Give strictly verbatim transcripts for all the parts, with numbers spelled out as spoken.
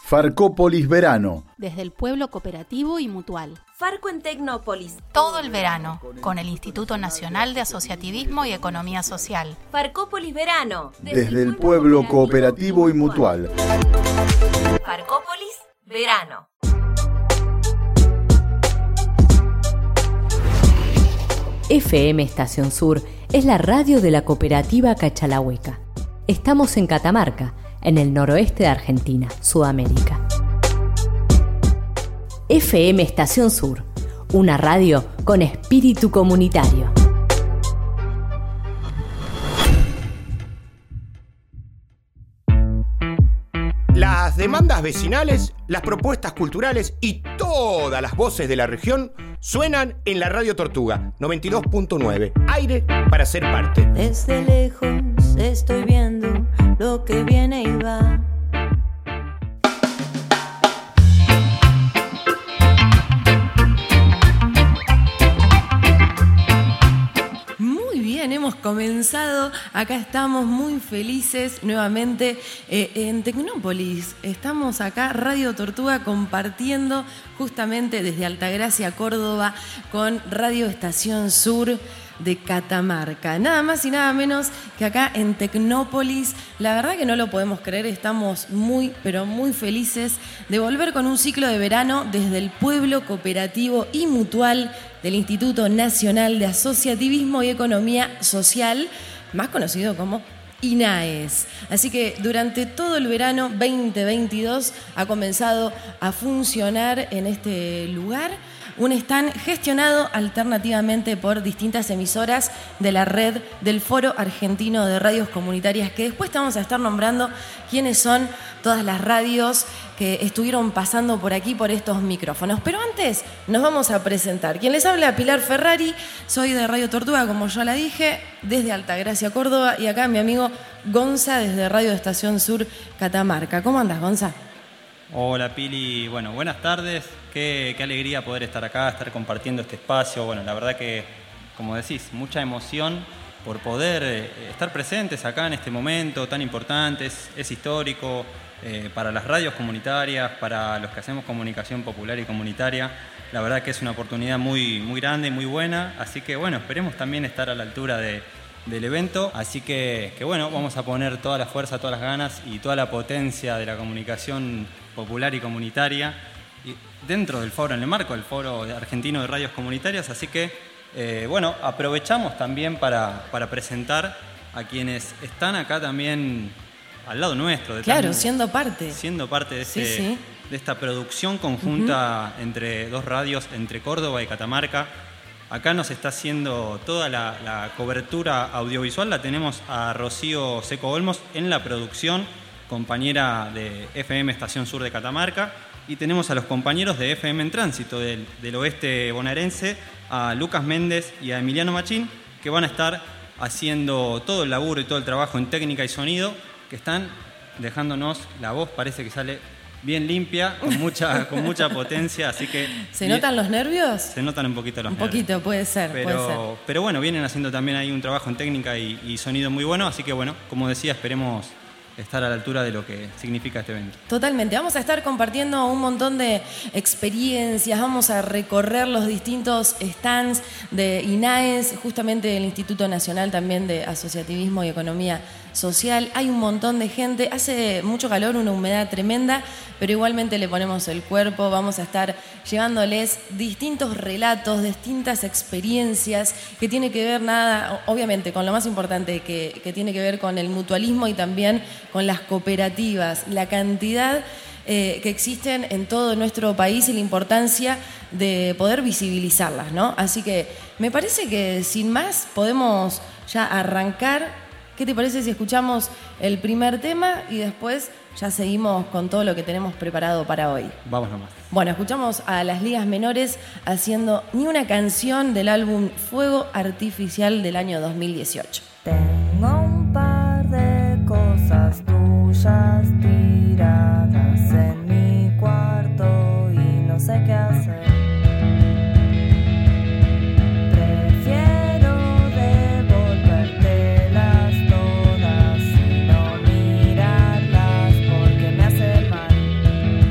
Farcópolis Verano. Desde el pueblo cooperativo y mutual. Farco en Tecnópolis. Todo el verano, con el Instituto Nacional de Asociativismo y Economía Social. Farcópolis Verano. Desde, Desde el pueblo cooperativo y mutual. Farcópolis Verano. F M Estación Sur es la radio de la cooperativa Cachalahueca. Estamos en Catamarca, en el noroeste de Argentina, Sudamérica. F M Estación Sur, una radio con espíritu comunitario. Las demandas vecinales, las propuestas culturales y todas las voces de la región suenan en la Radio Tortuga noventa y dos punto nueve. Aire para ser parte. Desde lejos estoy viendo lo que viene y va. Muy bien, hemos comenzado. Acá estamos muy felices nuevamente eh, en Tecnópolis. Estamos acá, Radio Tortuga, compartiendo justamente desde Altagracia, Córdoba, con Radio Estación Sur de Catamarca. Nada más y nada menos que acá en Tecnópolis. La verdad que no lo podemos creer, estamos muy, pero muy felices de volver con un ciclo de verano desde el pueblo cooperativo y mutual del Instituto Nacional de Asociativismo y Economía Social, más conocido como INAES. Así que durante todo el verano veinte veintidós ha comenzado a funcionar en este lugar un stand gestionado alternativamente por distintas emisoras de la red del Foro Argentino de Radios Comunitarias, que después te vamos a estar nombrando quiénes son todas las radios que estuvieron pasando por aquí, por estos micrófonos. Pero antes nos vamos a presentar. Quien les habla, Pilar Ferrari, soy de Radio Tortuga, como ya la dije, desde Altagracia, Córdoba, y acá mi amigo Gonza desde Radio Estación Sur, Catamarca. ¿Cómo andas, Gonza? Hola Pili, bueno, buenas tardes, qué, qué alegría poder estar acá, estar compartiendo este espacio. Bueno, la verdad que, como decís, mucha emoción por poder eh, estar presentes acá en este momento tan importante, es, es histórico eh, para las radios comunitarias, para los que hacemos comunicación popular y comunitaria. La verdad que es una oportunidad muy, muy grande y muy buena, así que bueno, esperemos también estar a la altura de, del evento, así que, que bueno, vamos a poner toda la fuerza, todas las ganas y toda la potencia de la comunicación popular y comunitaria y dentro del foro, en el marco del Foro Argentino de Radios Comunitarias, así que eh, bueno, aprovechamos también para, para presentar a quienes están acá también al lado nuestro. De claro, tan, siendo parte. Siendo parte de, este, sí, sí. de esta producción conjunta uh-huh. entre dos radios, entre Córdoba y Catamarca. Acá nos está haciendo toda la, la cobertura audiovisual, la tenemos a Rocío Seco Olmos en la producción, compañera de F M Estación Sur de Catamarca, y tenemos a los compañeros de F M en Tránsito del, del oeste bonaerense, a Lucas Méndez y a Emiliano Machín, que van a estar haciendo todo el laburo y todo el trabajo en técnica y sonido, que están dejándonos la voz, parece que sale bien limpia, con mucha, con mucha potencia, así que... ¿Se bien, notan los nervios? Se notan un poquito los un nervios. Un poquito, puede ser, pero, puede ser. Pero bueno, vienen haciendo también ahí un trabajo en técnica y, y sonido muy bueno, así que bueno, como decía, esperemos estar a la altura de lo que significa este evento. Totalmente, vamos a estar compartiendo un montón de experiencias, vamos a recorrer los distintos stands de INAES, justamente del Instituto Nacional también de Asociativismo y Economía Social. Hay un montón de gente, hace mucho calor, una humedad tremenda, pero igualmente le ponemos el cuerpo, vamos a estar llevándoles distintos relatos, distintas experiencias que tiene que ver nada, obviamente, con lo más importante que, que tiene que ver con el mutualismo y también con las cooperativas, la cantidad eh, que existen en todo nuestro país y la importancia de poder visibilizarlas, ¿no? Así que me parece que sin más podemos ya arrancar. ¿Qué te parece si escuchamos el primer tema y después ya seguimos con todo lo que tenemos preparado para hoy? Vamos nomás. Bueno, escuchamos a Las Ligas Menores haciendo Ni una canción del álbum Fuego Artificial del año dos mil dieciocho. Tengo un par de cosas tuyas tiradas en mi cuarto y no sé qué hacer. Thank you.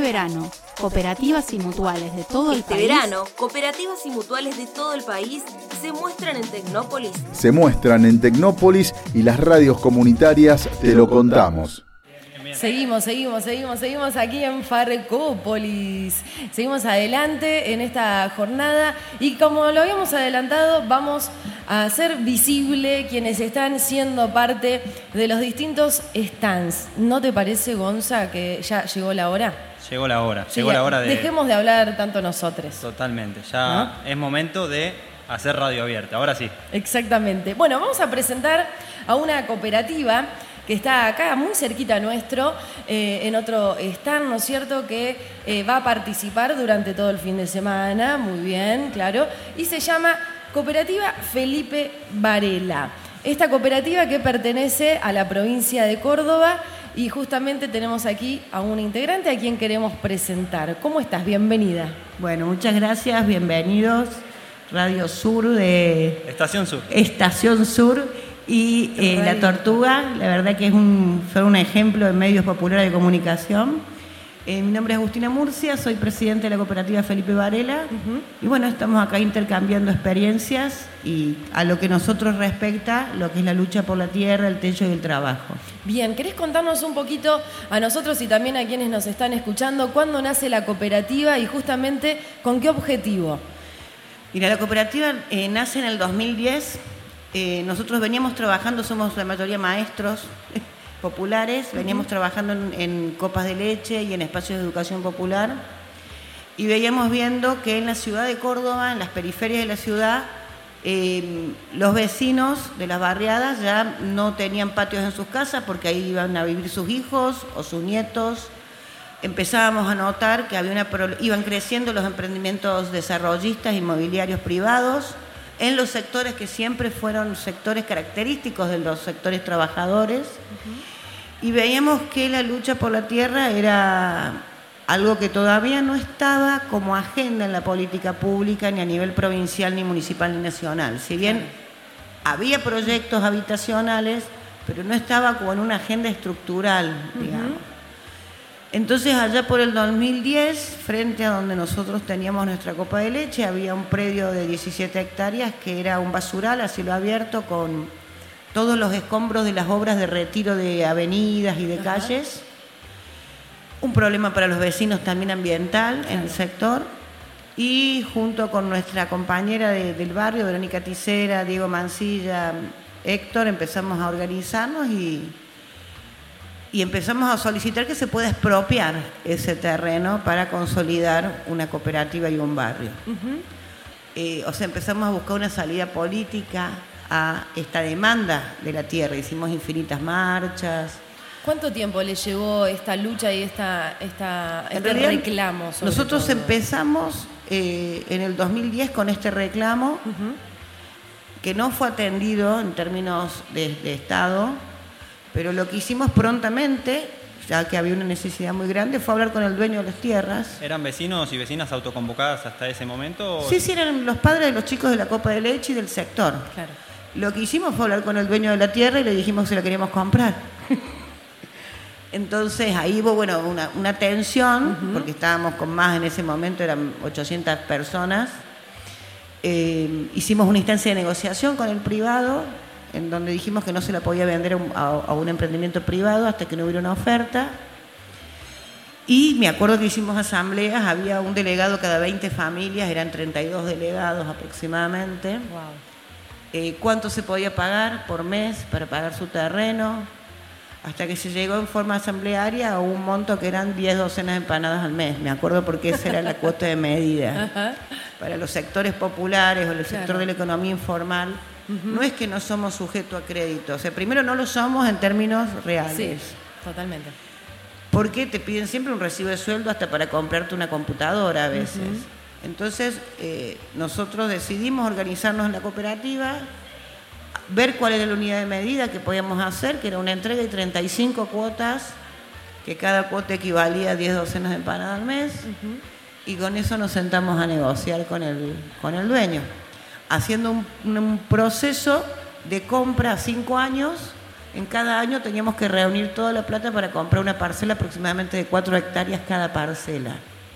verano, cooperativas y mutuales de todo el Este país. verano, cooperativas y mutuales de todo el país se muestran en Tecnópolis. Se muestran en Tecnópolis y las radios comunitarias te lo contamos. Seguimos, seguimos, seguimos, seguimos aquí en Farcópolis. Seguimos adelante en esta jornada y como lo habíamos adelantado, vamos a hacer visible quienes están siendo parte de los distintos stands. ¿No te parece, Gonza, que ya llegó la hora? Llegó la hora, Sí, llegó la hora de... Dejemos de hablar tanto nosotros. Totalmente, ya es momento de hacer radio abierta, ahora sí. Exactamente. Bueno, vamos a presentar a una cooperativa que está acá muy cerquita nuestro, eh, en otro stand, ¿no es cierto?, que eh, va a participar durante todo el fin de semana, muy bien, claro, y se llama Cooperativa Felipe Varela. Esta cooperativa que pertenece a la provincia de Córdoba y justamente tenemos aquí a una integrante a quien queremos presentar. ¿Cómo estás? Bienvenida. Bueno, muchas gracias, bienvenidos. Radio Sur de... Estación Sur. Estación Sur. Y eh, La Tortuga, la verdad que es un, fue un ejemplo de medios populares de comunicación. Eh, mi nombre es Agustina Murcia, soy presidente de la cooperativa Felipe Varela. Uh-huh. Y bueno, estamos acá intercambiando experiencias y a lo que nosotros respecta, lo que es la lucha por la tierra, el techo y el trabajo. Bien, ¿querés contarnos un poquito a nosotros y también a quienes nos están escuchando cuándo nace la cooperativa y justamente con qué objetivo? Mira, la cooperativa eh, nace en el dos mil diez. Eh, nosotros veníamos trabajando, somos la mayoría maestros populares, veníamos uh-huh. trabajando en, en copas de leche y en espacios de educación popular y veíamos viendo que en la ciudad de Córdoba, en las periferias de la ciudad, eh, los vecinos de las barriadas ya no tenían patios en sus casas porque ahí iban a vivir sus hijos o sus nietos. Empezábamos a notar que había una pro- iban creciendo los emprendimientos desarrollistas inmobiliarios privados en los sectores que siempre fueron sectores característicos de los sectores trabajadores. Uh-huh. Y veíamos que la lucha por la tierra era algo que todavía no estaba como agenda en la política pública, ni a nivel provincial, ni municipal, ni nacional. Si bien había proyectos habitacionales, pero no estaba como en una agenda estructural, digamos. Uh-huh. Entonces, allá por el dos mil diez, frente a donde nosotros teníamos nuestra copa de leche, había un predio de diecisiete hectáreas que era un basural a cielo abierto con todos los escombros de las obras de retiro de avenidas y de Ajá. calles. Un problema para los vecinos también ambiental en el sector. Y junto con nuestra compañera de, del barrio, Verónica Ticera, Diego Mancilla, Héctor, empezamos a organizarnos y... Y empezamos a solicitar que se pueda expropiar ese terreno para consolidar una cooperativa y un barrio. Uh-huh. Eh, o sea, empezamos a buscar una salida política a esta demanda de la tierra. Hicimos infinitas marchas. ¿Cuánto tiempo le llevó esta lucha y esta, esta, en este realidad, reclamo? Sobre nosotros todo? empezamos eh, en el dos mil diez con este reclamo, uh-huh. que no fue atendido en términos de, de Estado. Pero lo que hicimos prontamente, ya que había una necesidad muy grande, fue hablar con el dueño de las tierras. ¿Eran vecinos y vecinas autoconvocadas hasta ese momento? O... Sí, sí, eran los padres de los chicos de la copa de leche y del sector. Claro. Lo que hicimos fue hablar con el dueño de la tierra y le dijimos que se la queríamos comprar. Entonces ahí hubo bueno, una, una tensión, uh-huh. porque estábamos con más en ese momento, eran ochocientas personas. Eh, hicimos una instancia de negociación con el privado, en donde dijimos que no se la podía vender a un, a, a un emprendimiento privado hasta que no hubiera una oferta. Y me acuerdo que hicimos asambleas, había un delegado cada veinte familias, eran treinta y dos delegados aproximadamente. Wow. Eh, ¿Cuánto se podía pagar por mes para pagar su terreno? Hasta que se llegó en forma asamblearia a un monto que eran diez docenas de empanadas al mes. Me acuerdo porque esa era la cuota de medida. Ajá. Para los sectores populares o el sector claro. de la economía informal. Uh-huh. No es que no somos sujetos a crédito, o sea, primero no lo somos en términos reales. Sí, totalmente. Porque te piden siempre un recibo de sueldo hasta para comprarte una computadora a veces. Uh-huh. Entonces, eh, nosotros decidimos organizarnos en la cooperativa, ver cuál era la unidad de medida que podíamos hacer, que era una entrega de treinta y cinco cuotas, que cada cuota equivalía a diez docenas de empanadas al mes, uh-huh. y con eso nos sentamos a negociar con el, con el dueño, haciendo un, un proceso de compra a cinco años En cada año teníamos que reunir toda la plata para comprar una parcela aproximadamente de cuatro hectáreas cada parcela.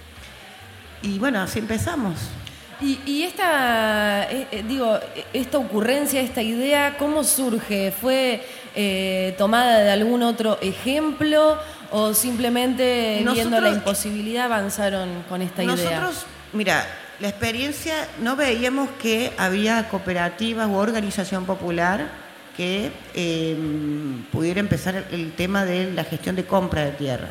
Y bueno, así empezamos. Y, y esta, eh, eh, digo, esta ocurrencia, esta idea, ¿cómo surge? ¿Fue eh, tomada de algún otro ejemplo o simplemente nosotros, viendo la imposibilidad avanzaron con esta nosotros, idea? Nosotros, mira, la experiencia, no veíamos que había cooperativas u organización popular que eh, pudiera empezar el, el tema de la gestión de compra de tierra.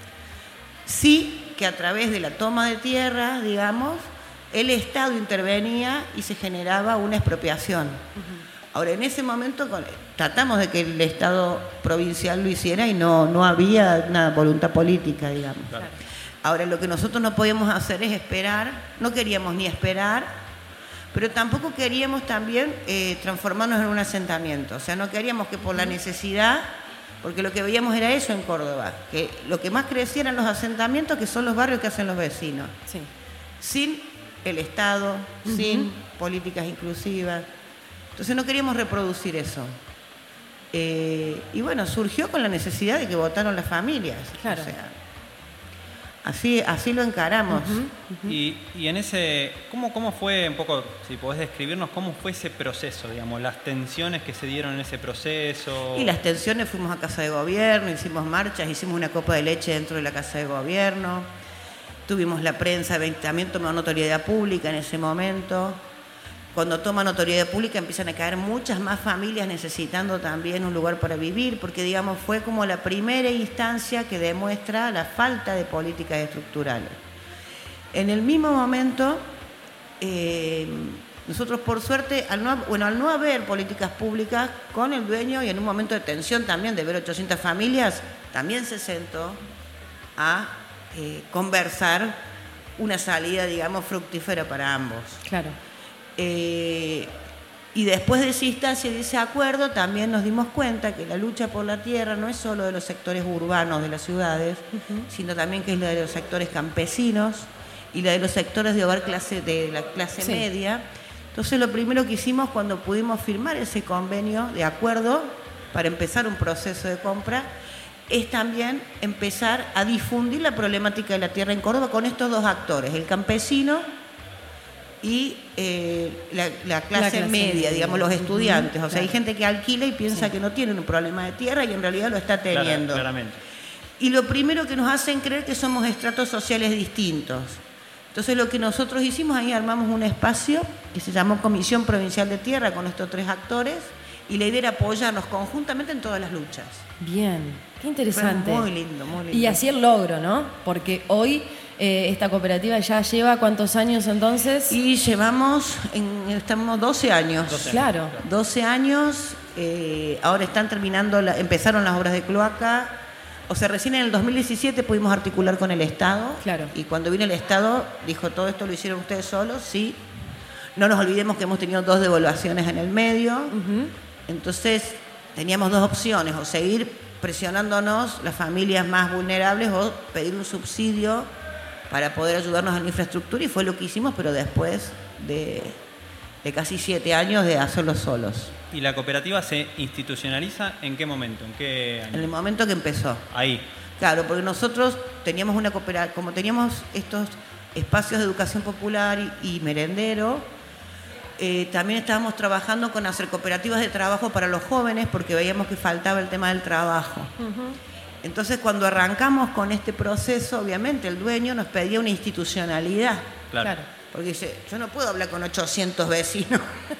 Sí que a través de la toma de tierra, digamos, el Estado intervenía y se generaba una expropiación. Uh-huh. Ahora, en ese momento con, tratamos de que el Estado provincial lo hiciera y no, no había una voluntad política, digamos. Claro. Ahora, lo que nosotros no podíamos hacer es esperar, no queríamos ni esperar, pero tampoco queríamos también eh, transformarnos en un asentamiento. O sea, no queríamos que por la necesidad, porque lo que veíamos era eso en Córdoba, que lo que más crecía eran los asentamientos, que son los barrios que hacen los vecinos. Sí. Sin el Estado, uh-huh. sin políticas inclusivas. Entonces no queríamos reproducir eso. Eh, y bueno, surgió con la necesidad de que votaron las familias. Claro. O sea, Así, así lo encaramos. Uh-huh, uh-huh. Y, y en ese, ¿cómo, ¿cómo fue un poco, si podés describirnos, cómo fue ese proceso, digamos, las tensiones que se dieron en ese proceso? Y las tensiones, fuimos a Casa de Gobierno, hicimos marchas, hicimos una copa de leche dentro de la Casa de Gobierno, tuvimos la prensa, también tomó notoriedad pública en ese momento. Cuando toma notoriedad pública empiezan a caer muchas más familias necesitando también un lugar para vivir, porque digamos fue como la primera instancia que demuestra la falta de políticas estructurales. En el mismo momento, eh, nosotros por suerte, al no, bueno, al no haber políticas públicas con el dueño y en un momento de tensión también de ver ochocientas familias, también se sentó a eh, conversar una salida, digamos, fructífera para ambos. Claro. Eh, y después de esa instancia y de ese acuerdo también nos dimos cuenta que la lucha por la tierra no es solo de los sectores urbanos de las ciudades, uh-huh. sino también que es la de los sectores campesinos y la de los sectores de hogar clase, de la clase sí. media. Entonces lo primero que hicimos cuando pudimos firmar ese convenio de acuerdo para empezar un proceso de compra es también empezar a difundir la problemática de la tierra en Córdoba con estos dos actores, el campesino y eh, la, la, clase la clase media, media, digamos, los estudiantes. Uh-huh, o sea, claro. Hay gente que alquila y piensa sí. que no tienen un problema de tierra y en realidad lo está teniendo. Claro, claramente. Y lo primero que nos hacen creer que somos estratos sociales distintos. Entonces lo que nosotros hicimos, ahí armamos un espacio que se llamó Comisión Provincial de Tierra con estos tres actores y la idea era apoyarnos conjuntamente en todas las luchas. Bien, qué interesante. Fue muy lindo, muy lindo. Y así el logro, ¿no? Porque hoy eh, esta cooperativa ya lleva ¿cuántos años entonces? Y llevamos, en, estamos doce años. doce claro. doce años, eh, ahora están terminando, la, empezaron las obras de cloaca. O sea, recién en el dos mil diecisiete pudimos articular con el Estado. Claro. Y cuando vino el Estado, dijo, ¿todo esto lo hicieron ustedes solos? Sí. No nos olvidemos que hemos tenido dos devaluaciones en el medio. Uh-huh. Entonces, teníamos dos opciones, o seguir presionándonos las familias más vulnerables o pedir un subsidio para poder ayudarnos en la infraestructura. Y fue lo que hicimos, pero después de, de casi siete años de hacerlo solos. ¿Y la cooperativa se institucionaliza en qué momento? ¿En qué año? En el momento que empezó. Ahí. Claro, porque nosotros teníamos una cooperativa, como teníamos estos espacios de educación popular y, y merendero, eh, también estábamos trabajando con hacer cooperativas de trabajo para los jóvenes porque veíamos que faltaba el tema del trabajo. Uh-huh. Entonces, cuando arrancamos con este proceso, obviamente el dueño nos pedía una institucionalidad. Claro. claro. Porque dice, yo no puedo hablar con ochocientos vecinos.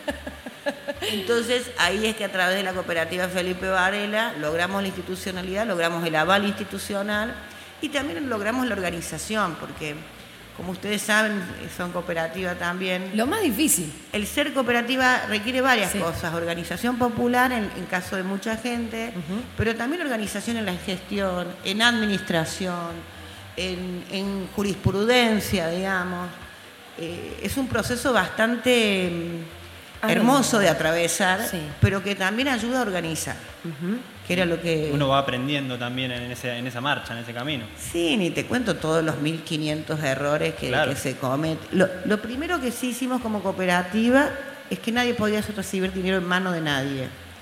Entonces, ahí es que a través de la cooperativa Felipe Varela logramos la institucionalidad, logramos el aval institucional y también logramos la organización, porque, como ustedes saben, son cooperativa también. Lo más difícil. El ser cooperativa requiere varias sí. cosas. Organización popular en, en caso de mucha gente, uh-huh. pero también organización en la gestión, en administración, en, en jurisprudencia, digamos. Eh, es un proceso bastante hermoso de atravesar, sí. pero que también ayuda a organizar, uh-huh. que era lo que... Uno va aprendiendo también en, ese, en esa marcha, en ese camino. Sí, ni te cuento todos los mil quinientos errores que, claro. que se cometen. Lo, lo primero que sí hicimos como cooperativa es que nadie podía recibir dinero en mano de nadie.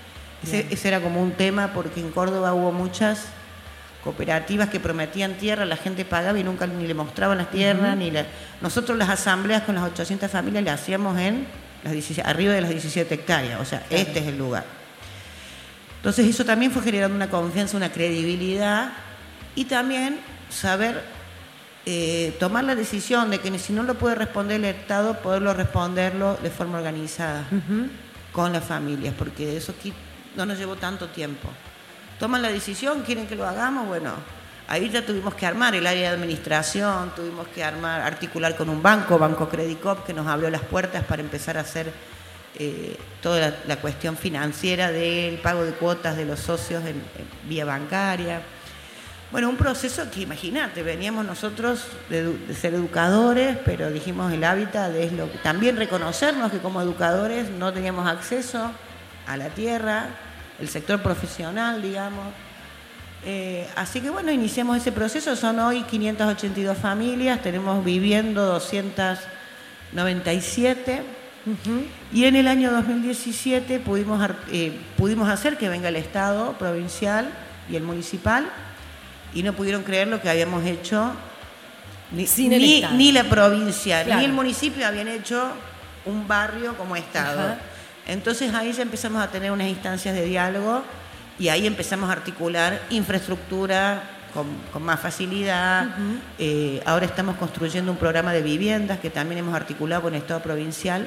Ese, ese era como un tema porque en Córdoba hubo muchas cooperativas que prometían tierra, la gente pagaba y nunca ni le mostraban las tierras. Uh-huh. ni la... Nosotros las asambleas con las ochocientas familias las hacíamos en las diecisiete, arriba de las diecisiete hectáreas, o sea, claro. Este es el lugar. Entonces eso también fue generando una confianza, una credibilidad y también saber eh, tomar la decisión de que si no lo puede responder el Estado, poderlo responderlo de forma organizada uh-huh. con las familias, porque eso aquí no nos llevó tanto tiempo. Toman la decisión, quieren que lo hagamos, bueno, ahí ya tuvimos que armar el área de administración, tuvimos que armar, articular con un banco, Banco Credicop, que nos abrió las puertas para empezar a hacer eh, toda la, la cuestión financiera del pago de cuotas de los socios en, en vía bancaria. Bueno, un proceso que, imagínate, veníamos nosotros de, de ser educadores, pero dijimos el hábitat es lo que, también reconocernos que como educadores no teníamos acceso a la tierra, el sector profesional, digamos. Eh, así que bueno, iniciamos ese proceso, son hoy quinientas ochenta y dos familias, tenemos viviendo doscientas noventa y siete uh-huh. y en el año dos mil diecisiete pudimos, eh, pudimos hacer que venga el Estado provincial y el municipal y no pudieron creer lo que habíamos hecho, ni, ni, ni la provincia, claro. ni el municipio habían hecho un barrio como Estado. Uh-huh. Entonces ahí ya empezamos a tener unas instancias de diálogo y ahí empezamos a articular infraestructura con, con más facilidad. Uh-huh. Eh, ahora estamos construyendo un programa de viviendas que también hemos articulado con el Estado provincial,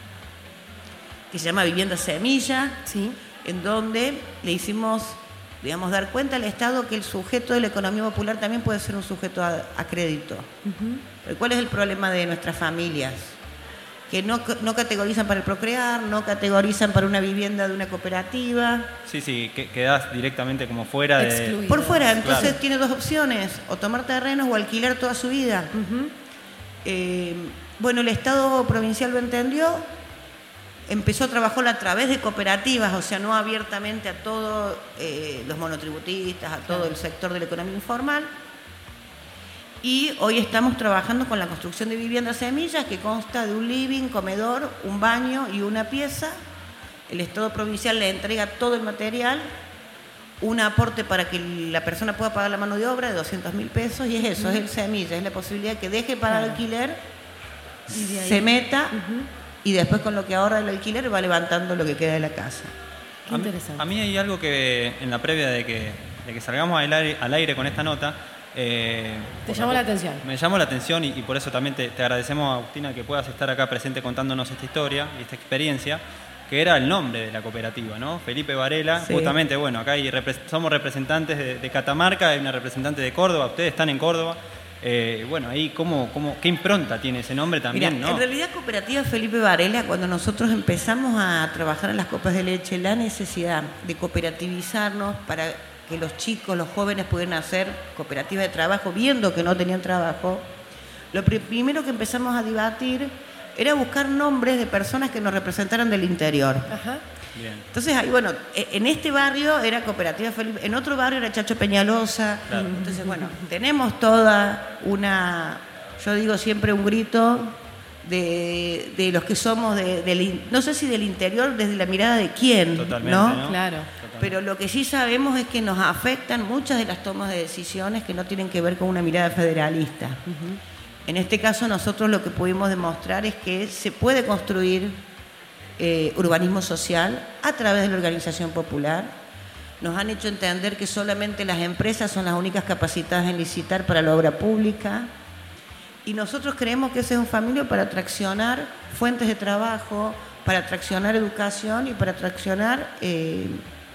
que se llama Vivienda Semilla, sí. en donde le hicimos, digamos, dar cuenta al Estado que el sujeto de la economía popular también puede ser un sujeto a, a crédito. Uh-huh. ¿Cuál es el problema de nuestras familias? Que no, no categorizan para el procrear, no categorizan para una vivienda de una cooperativa. Sí, sí, que quedás directamente como fuera de... Excluido. Por fuera, entonces claro. tiene dos opciones, o tomar terrenos o alquilar toda su vida. Uh-huh. Eh, bueno, el Estado provincial lo entendió, empezó a trabajar a través de cooperativas, o sea, no abiertamente a todos eh, los monotributistas, a todo el sector de la economía informal. Y hoy estamos trabajando con la construcción de viviendas semillas que consta de un living, comedor, un baño y una pieza. El Estado provincial le entrega todo el material, un aporte para que la persona pueda pagar la mano de obra de doscientos mil pesos y es eso, uh-huh. es el semilla, es la posibilidad que deje para el alquiler, de se meta uh-huh. y después con lo que ahorra el alquiler va levantando lo que queda de la casa. Qué interesante. A mí, a mí hay algo que en la previa de que, de que salgamos al aire, al aire con esta nota, Eh, ¿Te llamó la atención? Me llamó la atención y, y por eso también te, te agradecemos, Agustina, que puedas estar acá presente contándonos esta historia y esta experiencia, que era el nombre de la cooperativa, ¿no? Felipe Varela, sí. Justamente, bueno, acá hay repre- somos representantes de, de Catamarca, hay una representante de Córdoba, ustedes están en Córdoba. Eh, bueno, ahí, ¿cómo, cómo, ¿qué impronta tiene ese nombre también? Mira, ¿no? En realidad, Cooperativa Felipe Varela, cuando nosotros empezamos a trabajar en las copas de leche, la necesidad de cooperativizarnos para que los chicos, los jóvenes pudieran hacer cooperativas de trabajo, viendo que no tenían trabajo, lo pr- primero que empezamos a debatir era buscar nombres de personas que nos representaran del interior. Ajá. Bien. Entonces ahí, bueno, en este barrio era Cooperativa Felipe, en otro barrio era Chacho Peñalosa. Claro. Entonces, bueno, tenemos toda una, yo digo siempre un grito de, de los que somos, de, del, no sé si del interior, desde la mirada de quién, Totalmente, ¿no? ¿no? Claro. Pero lo que sí sabemos es que nos afectan muchas de las tomas de decisiones que no tienen que ver con una mirada federalista. Uh-huh. En este caso nosotros lo que pudimos demostrar es que se puede construir eh, urbanismo social a través de la organización popular. Nos han hecho entender que solamente las empresas son las únicas capacitadas en licitar para la obra pública. Y nosotros creemos que ese es un familia para traccionar fuentes de trabajo, para traccionar educación y para traccionar... Eh,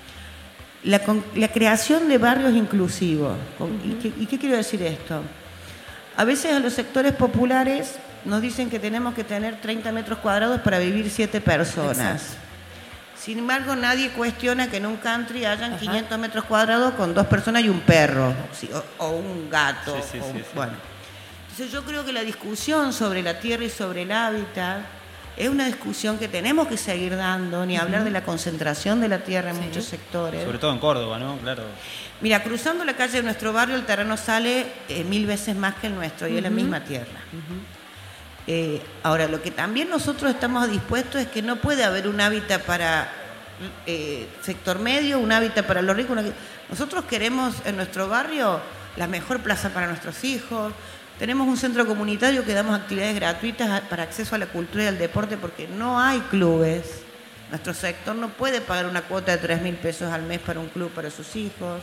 La, la creación de barrios inclusivos. Uh-huh. ¿Y, qué, ¿Y qué quiero decir esto? A veces a los sectores populares nos dicen que tenemos que tener treinta metros cuadrados para vivir siete personas. Exacto. Sin embargo, nadie cuestiona que en un country hayan Ajá. quinientos metros cuadrados con dos personas y un perro, sí, o, o un gato. Sí, sí, o, sí, sí. Bueno. Entonces yo creo que la discusión sobre la tierra y sobre el hábitat es una discusión que tenemos que seguir dando, ni uh-huh. hablar de la concentración de la tierra en sí. muchos sectores. Sobre todo en Córdoba, ¿no? Claro. Mira, cruzando la calle de nuestro barrio, el terreno sale eh, mil veces más que el nuestro, uh-huh. y es la misma tierra. Uh-huh. Eh, ahora, lo que también nosotros estamos dispuestos es que no puede haber un hábitat para eh, sector medio, un hábitat para los ricos. Una... Nosotros queremos en nuestro barrio la mejor plaza para nuestros hijos. Tenemos un centro comunitario que damos actividades gratuitas para acceso a la cultura y al deporte porque no hay clubes. Nuestro sector no puede pagar una cuota de tres mil pesos al mes para un club para sus hijos.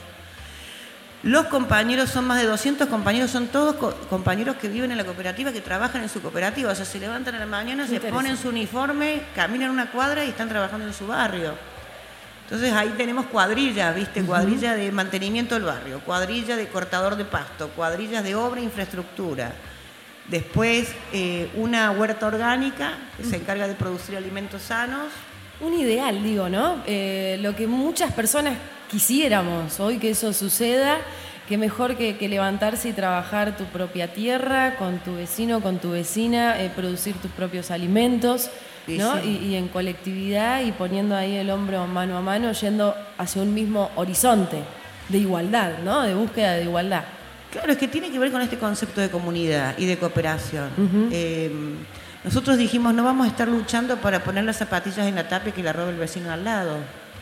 Los compañeros, son más de doscientos compañeros, son todos co compañeros que viven en la cooperativa, que trabajan en su cooperativa. O sea, se levantan a la mañana, se ponen su uniforme, caminan una cuadra y están trabajando en su barrio. Entonces ahí tenemos cuadrillas, ¿viste? Uh-huh. Cuadrilla de mantenimiento del barrio, cuadrilla de cortador de pasto, cuadrillas de obra e infraestructura. Después eh, una huerta orgánica que uh-huh. se encarga de producir alimentos sanos. Un ideal, digo, ¿no? Eh, lo que muchas personas quisiéramos hoy que eso suceda, que mejor que, que levantarse y trabajar tu propia tierra, con tu vecino, con tu vecina, eh, producir tus propios alimentos, ¿no? Sí. Y, y en colectividad y poniendo ahí el hombro mano a mano, yendo hacia un mismo horizonte de igualdad, ¿no? De búsqueda de igualdad. Claro, es que tiene que ver con este concepto de comunidad y de cooperación. Uh-huh. eh, nosotros dijimos, no vamos a estar luchando para poner las zapatillas en la tapia que la robe el vecino al lado.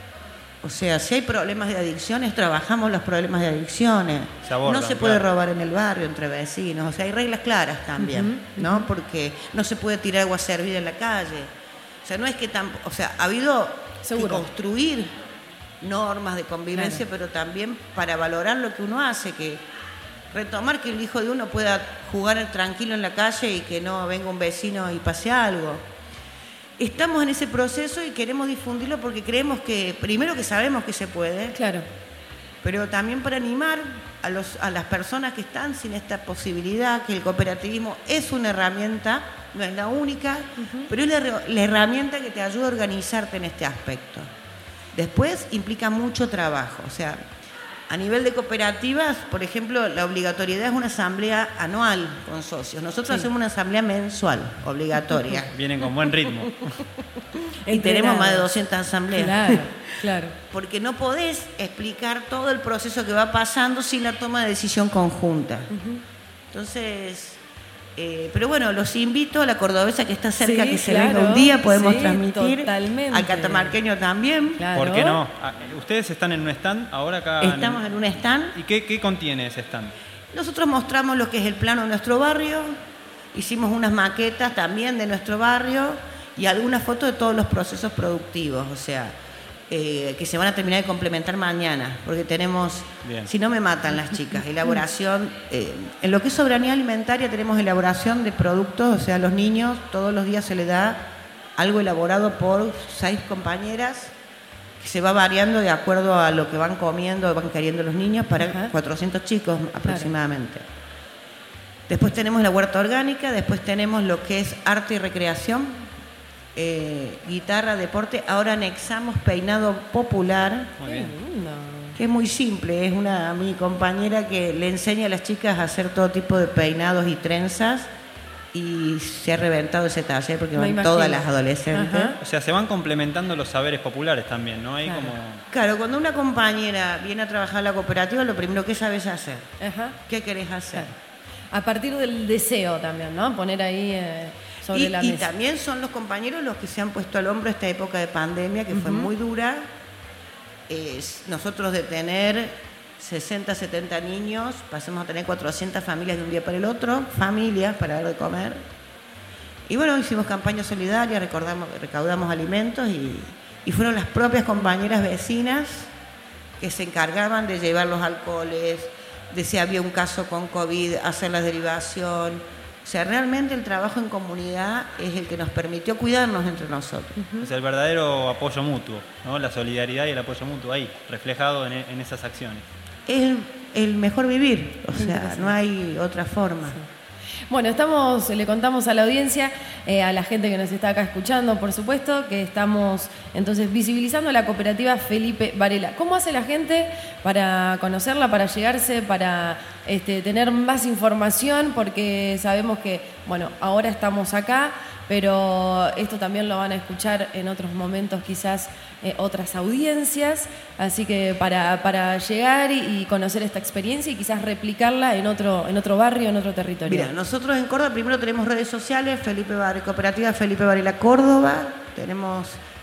O sea, si hay problemas de adicciones, trabajamos los problemas de adicciones. Se abordan, no se puede claro. robar en el barrio entre vecinos. O sea, hay reglas claras también, uh-huh, ¿no? Uh-huh. Porque no se puede tirar agua servida en la calle. O sea, no es que tan, o sea, ha habido Seguro. que construir normas de convivencia, claro. pero también para valorar lo que uno hace, que retomar que el hijo de uno pueda jugar tranquilo en la calle y que no venga un vecino y pase algo. Estamos en ese proceso y queremos difundirlo porque creemos que, primero que sabemos que se puede, claro, pero también para animar a, los, a las personas que están sin esta posibilidad, que el cooperativismo es una herramienta, no es la única, uh-huh. pero es la, la herramienta que te ayuda a organizarte en este aspecto. Después implica mucho trabajo, o sea, a nivel de cooperativas, por ejemplo, la obligatoriedad es una asamblea anual con socios. Nosotros sí. hacemos una asamblea mensual, obligatoria. Vienen con buen ritmo. Y tenemos más de doscientas asambleas. Claro, claro. Porque no podés explicar todo el proceso que va pasando sin la toma de decisión conjunta. Uh-huh. Entonces, eh, pero bueno, los invito a la cordobesa que está cerca, sí, que se claro, venga un día, podemos sí, transmitir. Totalmente. Al catamarqueño también. Claro. ¿Por qué no? Ustedes están en un stand ahora acá. Estamos en, en un stand. ¿Y qué, qué contiene ese stand? Nosotros mostramos lo que es el plano de nuestro barrio, hicimos unas maquetas también de nuestro barrio y algunas fotos de todos los procesos productivos, o sea, eh, que se van a terminar de complementar mañana, porque tenemos, Bien. si no me matan las chicas, elaboración, eh, en lo que es soberanía alimentaria tenemos elaboración de productos, o sea, a los niños todos los días se les da algo elaborado por seis compañeras, que se va variando de acuerdo a lo que van comiendo, van queriendo los niños, para Ajá. cuatrocientos chicos aproximadamente. Claro. Después tenemos la huerta orgánica, después tenemos lo que es arte y recreación, eh, guitarra, deporte. Ahora anexamos peinado popular, muy bien. que es muy simple. Es una mi compañera que le enseña a las chicas a hacer todo tipo de peinados y trenzas. Y se ha reventado ese taller porque van todas las adolescentes. Ajá. O sea, se van complementando los saberes populares también, ¿no? Hay claro. como... claro, cuando una compañera viene a trabajar en la cooperativa, lo primero que sabes hacer. Ajá. ¿Qué querés hacer? Claro. A partir del deseo también, ¿no? Poner ahí eh, sobre y, la y mesa. Y también son los compañeros los que se han puesto al hombro esta época de pandemia, que uh-huh. fue muy dura. Eh, nosotros de tener sesenta, setenta niños, pasamos a tener cuatrocientas familias de un día para el otro, familias para dar de comer. Y bueno, hicimos campañas solidarias, recordamos, recaudamos alimentos y, y fueron las propias compañeras vecinas que se encargaban de llevar los alcoholes, de si había un caso con COVID, hacer la derivación. O sea, realmente el trabajo en comunidad es el que nos permitió cuidarnos entre nosotros. Uh-huh. Es el verdadero apoyo mutuo, ¿no? La solidaridad y el apoyo mutuo ahí, reflejado en, en esas acciones. Es el, el mejor vivir, o sea, no hay otra forma. Sí. Bueno, estamos, le contamos a la audiencia, eh, a la gente que nos está acá escuchando, por supuesto, que estamos entonces visibilizando la cooperativa Felipe Varela. ¿Cómo hace la gente para conocerla, para llegarse, para este, tener más información? Porque sabemos que, bueno, ahora estamos acá, pero esto también lo van a escuchar en otros momentos, quizás eh, otras audiencias, así que para, para llegar y, y conocer esta experiencia y quizás replicarla en otro, en otro barrio, en otro territorio. Mira, nosotros en Córdoba primero tenemos redes sociales, Felipe Varela, Cooperativa Felipe Varela Córdoba, tenemos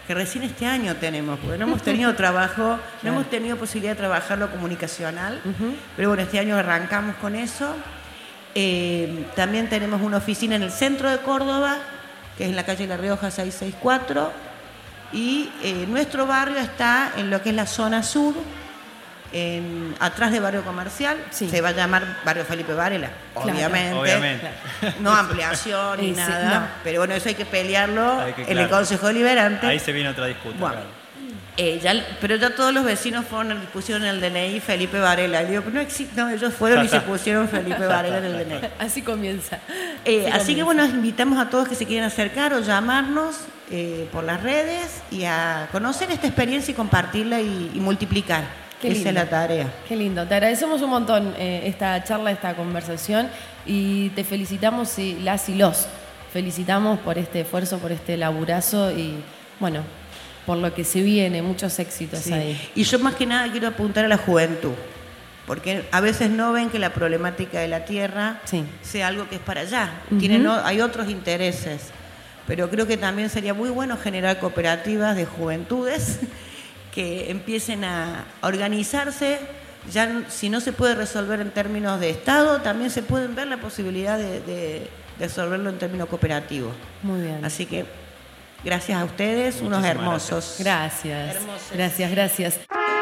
que recién este año tenemos, porque no hemos tenido trabajo, no hemos tenido posibilidad de trabajar lo comunicacional, uh-huh. pero bueno, este año arrancamos con eso. Eh, también tenemos una oficina en el centro de Córdoba, que es en la calle La Rioja seiscientos sesenta y cuatro, y eh, nuestro barrio está en lo que es la zona sur, en, atrás de Barrio Comercial, sí. se va a llamar Barrio Felipe Varela, claro, obviamente, obviamente. No ampliación ni sí, nada, no. pero bueno, eso hay que pelearlo hay que, claro. en el Consejo Deliberante. Ahí se viene otra disputa, bueno. claro. Eh, ya, pero ya todos los vecinos fueron y pusieron el D N I Felipe Varela. Y digo, no existe, no, ellos fueron y se pusieron Felipe Varela en el D N I. Así comienza. Eh, así así comienza. que bueno, invitamos a todos que se quieran acercar o llamarnos eh, por las redes y a conocer esta experiencia y compartirla y, y multiplicar. Qué Esa lindo. Es la tarea. Qué lindo. Te agradecemos un montón eh, esta charla, esta conversación y te felicitamos y las y los felicitamos por este esfuerzo, por este laburazo y bueno, por lo que se viene, muchos éxitos sí. ahí. Y yo más que nada quiero apuntar a la juventud, porque a veces no ven que la problemática de la tierra sí. sea algo que es para allá. Uh-huh. Tienen, no, hay otros intereses, pero creo que también sería muy bueno generar cooperativas de juventudes que empiecen a organizarse. Ya si no se puede resolver en términos de Estado, también se puede ver la posibilidad de, de, de resolverlo en términos cooperativos. Muy bien. Así que gracias a ustedes, Muchísimas unos hermosos. Gracias. Hermosos. Gracias, gracias.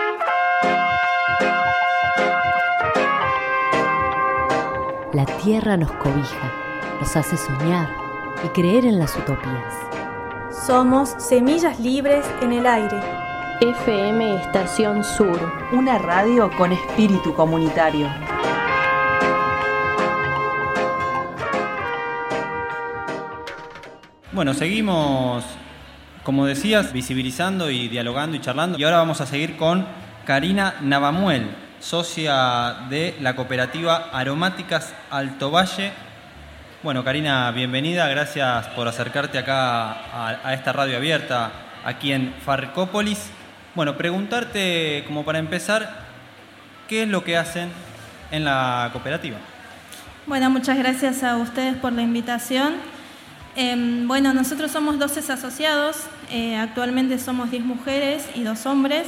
La tierra nos cobija, nos hace soñar y creer en las utopías. Somos semillas libres en el aire. F M Estación Sur, una radio con espíritu comunitario. Bueno, seguimos, como decías, visibilizando y dialogando y charlando. Y ahora vamos a seguir con Karina Navamuel, socia de la cooperativa Aromáticas Alto Valle. Bueno, Karina, bienvenida. Gracias por acercarte acá a, a esta radio abierta aquí en Farcópolis. Bueno, preguntarte, como para empezar, ¿qué es lo que hacen en la cooperativa? Bueno, muchas gracias a ustedes por la invitación. Eh, bueno, nosotros somos doce asociados, eh, actualmente somos diez mujeres y dos hombres.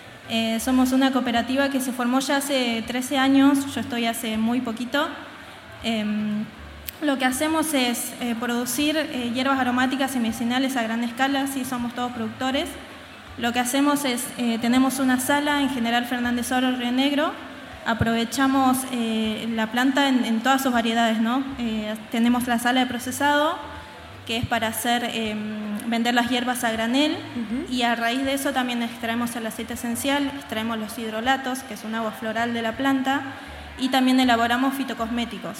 Eh, somos una cooperativa que se formó ya hace trece años, yo estoy hace muy poquito. Eh, lo que hacemos es eh, producir eh, hierbas aromáticas y medicinales a gran escala, sí, somos todos productores. Lo que hacemos es, eh, tenemos una sala en General Fernández Oro, Río Negro, aprovechamos eh, la planta en, en todas sus variedades, ¿no? Eh, tenemos la sala de procesado, que es para hacer, eh, vender las hierbas a granel, uh-huh. y a raíz de eso también extraemos el aceite esencial, extraemos los hidrolatos, que es un agua floral de la planta, y también elaboramos fitocosméticos.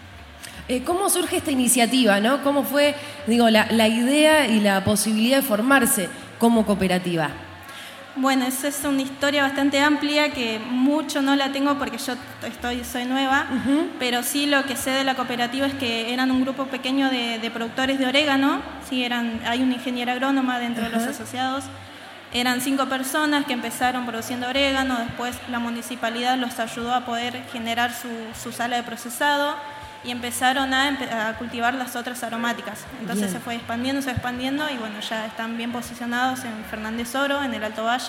Eh, ¿Cómo surge esta iniciativa, no? ¿Cómo fue, digo, la, la idea y la posibilidad de formarse como cooperativa? Bueno, esa es una historia bastante amplia que mucho no la tengo porque yo estoy, soy nueva, uh-huh. pero sí lo que sé de la cooperativa es que eran un grupo pequeño de, de productores de orégano, sí, eran, hay una ingeniera agrónoma dentro uh-huh. de los asociados, eran cinco personas que empezaron produciendo orégano, después la municipalidad los ayudó a poder generar su, su sala de procesado y empezaron a, a cultivar las otras aromáticas. Entonces bien. Se fue expandiendo, se fue expandiendo y bueno, ya están bien posicionados en Fernández Oro, en el Alto Valle,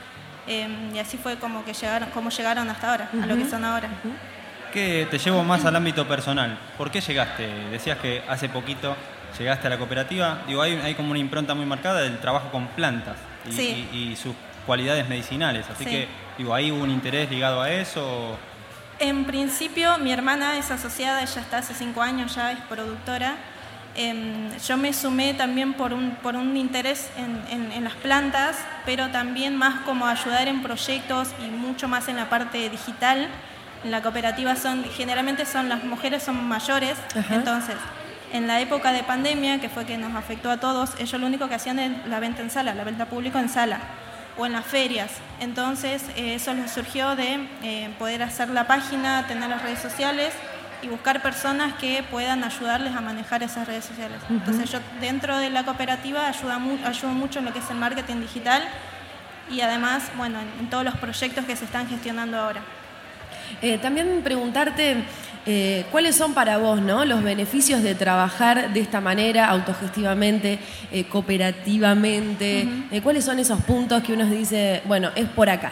eh, y así fue como que llegaron, como llegaron hasta ahora, uh-huh. a lo que son ahora. Uh-huh. ¿Qué te llevo más al ámbito personal? ¿Por qué llegaste? Decías que hace poquito llegaste a la cooperativa. Digo, hay, hay como una impronta muy marcada del trabajo con plantas y, sí. y, y sus cualidades medicinales. Así sí. que, digo, ¿hay un interés ligado a eso? En principio, mi hermana es asociada, ella está hace cinco años ya, es productora. Eh, yo me sumé también por un, por un interés en, en, en las plantas, pero también más como ayudar en proyectos y mucho más en la parte digital. En la cooperativa son, generalmente son las mujeres son mayores, ajá. entonces en la época de pandemia, que fue que nos afectó a todos, ellos lo único que hacían es la venta en sala, la venta pública en sala o en las ferias. Entonces eh, eso les surgió de eh, poder hacer la página, tener las redes sociales y buscar personas que puedan ayudarles a manejar esas redes sociales. Uh-huh. Entonces yo dentro de la cooperativa ayuda mu- ayudo mucho en lo que es el marketing digital y además, bueno, en, en todos los proyectos que se están gestionando ahora. Eh, también preguntarte, eh, ¿cuáles son para vos, ¿no?, los beneficios de trabajar de esta manera, autogestivamente, eh, cooperativamente? Uh-huh. eh, ¿Cuáles son esos puntos que uno dice, bueno, es por acá?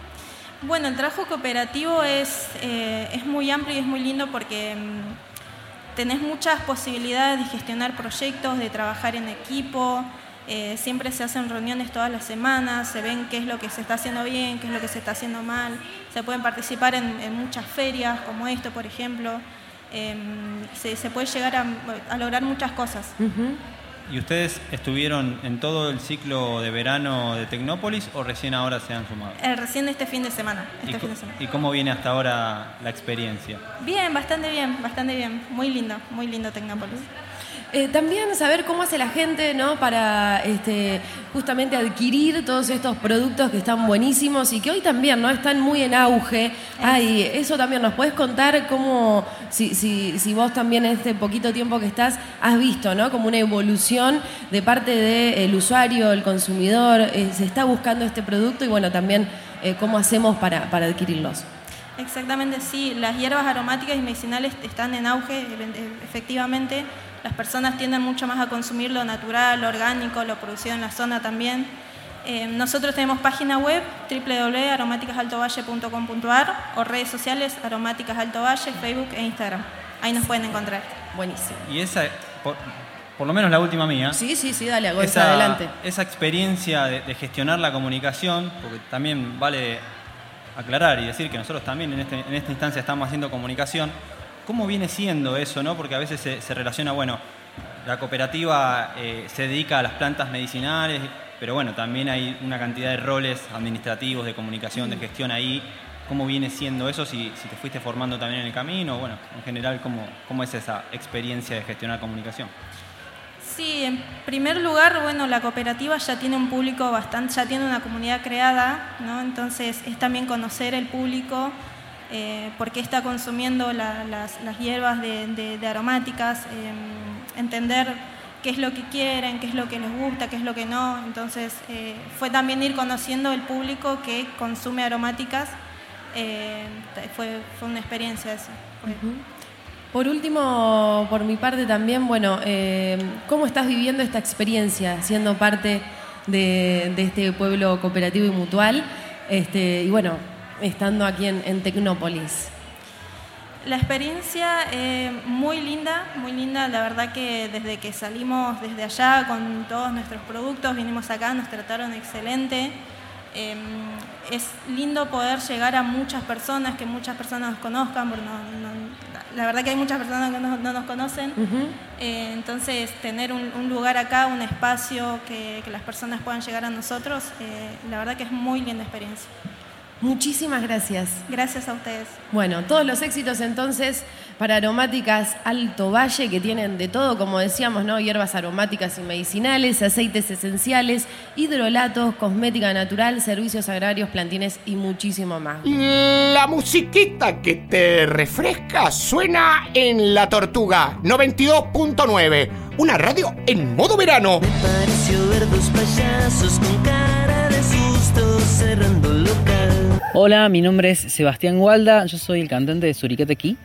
Bueno, el trabajo cooperativo es, eh, es muy amplio y es muy lindo porque mmm, tenés muchas posibilidades de gestionar proyectos, de trabajar en equipo. Eh, siempre se hacen reuniones todas las semanas, se ven qué es lo que se está haciendo bien, qué es lo que se está haciendo mal. Se pueden participar en, en muchas ferias, como esto, por ejemplo. Eh, se, se puede llegar a, a lograr muchas cosas. Uh-huh. ¿Y ustedes estuvieron en todo el ciclo de verano de Tecnópolis o recién ahora se han sumado? Eh, recién este fin de semana. Este ¿Y, fin de semana. ¿Y cómo viene hasta ahora la experiencia? Bien, bastante bien, bastante bien. Muy lindo, muy lindo Tecnópolis. Eh, también saber cómo hace la gente, ¿no?, para este, justamente adquirir todos estos productos que están buenísimos y que hoy también, ¿no?, están muy en auge. Ay, eso también, ¿nos puedes contar cómo, si, si, si vos también en este poquito tiempo que estás, has visto, ¿no?, como una evolución de parte del usuario, el consumidor, eh, se está buscando este producto y bueno, también eh, cómo hacemos para, para adquirirlos? Exactamente, sí. Las hierbas aromáticas y medicinales están en auge, efectivamente. Las personas tienden mucho más a consumir lo natural, lo orgánico, lo producido en la zona también. Eh, nosotros tenemos página web doble u doble u doble u punto aromáticas alto valle punto com punto a r o redes sociales Aromáticas Alto Valle, Facebook e Instagram. Ahí nos pueden encontrar. Buenísimo. Y esa, por, por lo menos la última mía. Sí, sí, sí, dale, Gonza, esa, adelante. Esa experiencia de, de gestionar la comunicación, porque también vale aclarar y decir que nosotros también en, este, en esta instancia estamos haciendo comunicación. ¿Cómo viene siendo eso, no? Porque a veces se, se relaciona, bueno, la cooperativa eh, se dedica a las plantas medicinales, pero bueno, también hay una cantidad de roles administrativos, de comunicación, de gestión ahí. ¿Cómo viene siendo eso? Si, si te fuiste formando también en el camino, bueno, en general, ¿cómo, cómo es esa experiencia de gestionar comunicación? Sí, en primer lugar, bueno, la cooperativa ya tiene un público bastante, ya tiene una comunidad creada, ¿no? Entonces es también conocer el público, eh, por qué está consumiendo la, las, las hierbas de, de, de aromáticas, eh, entender qué es lo que quieren, qué es lo que les gusta, qué es lo que no. Entonces eh, fue también ir conociendo el público que consume aromáticas, eh, fue, fue una experiencia eso. Uh-huh. Por último, por mi parte también, bueno, eh, ¿cómo estás viviendo esta experiencia siendo parte de, de este pueblo cooperativo y mutual? Este, y bueno, estando aquí en, en Tecnópolis. La experiencia eh, muy linda, muy linda. La verdad que desde que salimos desde allá con todos nuestros productos, vinimos acá, nos trataron excelente. Eh, es lindo poder llegar a muchas personas, que muchas personas nos conozcan, porque no, no, la verdad que hay muchas personas que no, no nos conocen. Uh-huh. eh, entonces tener un, un lugar acá, un espacio que, que las personas puedan llegar a nosotros, eh, la verdad que es muy linda experiencia. Muchísimas gracias. Gracias a ustedes. Bueno, todos los éxitos entonces para Aromáticas Alto Valle, que tienen de todo, como decíamos, ¿no? Hierbas aromáticas y medicinales, aceites esenciales, hidrolatos, cosmética natural, servicios agrarios, plantines y muchísimo más. La musiquita que te refresca suena en La Tortuga noventa y dos punto nueve, una radio en modo verano. Me pareció ver dos payasos con cara de susto cerrando local. Hola, mi nombre es Sebastián Gualda, yo soy el cantante de Suriquete Aquí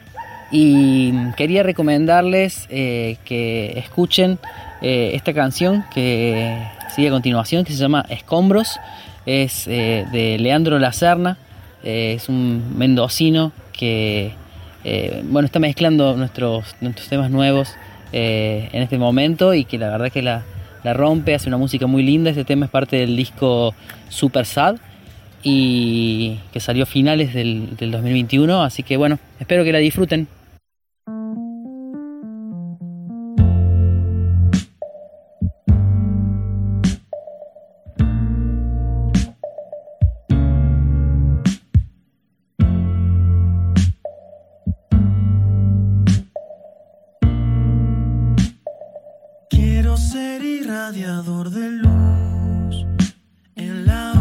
y quería recomendarles eh, que escuchen eh, esta canción que sigue a continuación, que se llama Escombros. Es eh, de Leandro La Serna, eh, es un mendocino que eh, bueno, está mezclando nuestros, nuestros temas nuevos eh, en este momento y que la verdad que la, la rompe, hace una música muy linda. Este tema es parte del disco Super Sad y que salió a finales del, del dos mil veintiuno, así que bueno, espero que la disfruten. Quiero ser irradiador de luz en la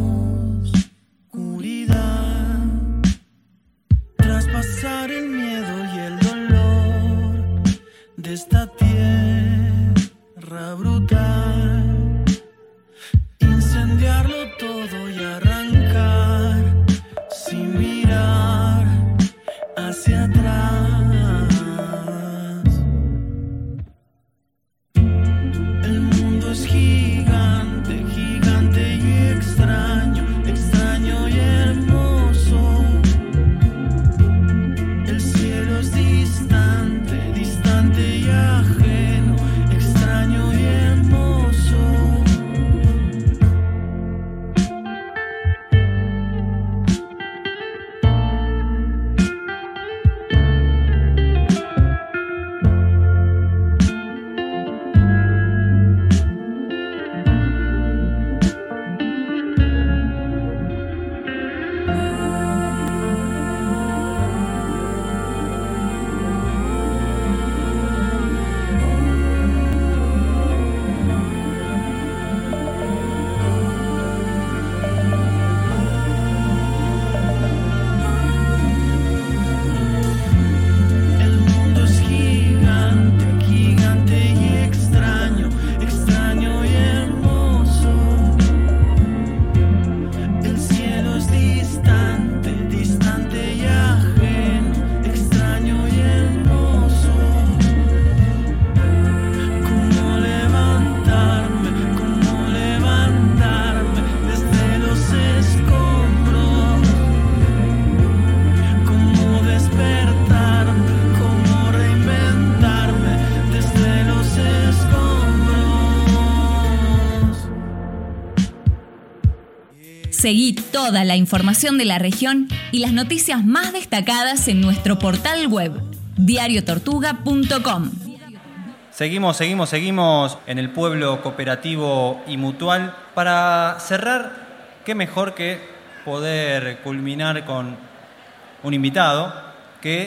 oscuridad, traspasar el miedo y el dolor de esta tierra brutal, incendiarlo todo y arrancar sin mirar hacia atrás. Seguí toda la información de la región y las noticias más destacadas en nuestro portal web, diario tortuga punto com. Seguimos, seguimos, seguimos en el pueblo cooperativo y mutual. Para cerrar, qué mejor que poder culminar con un invitado que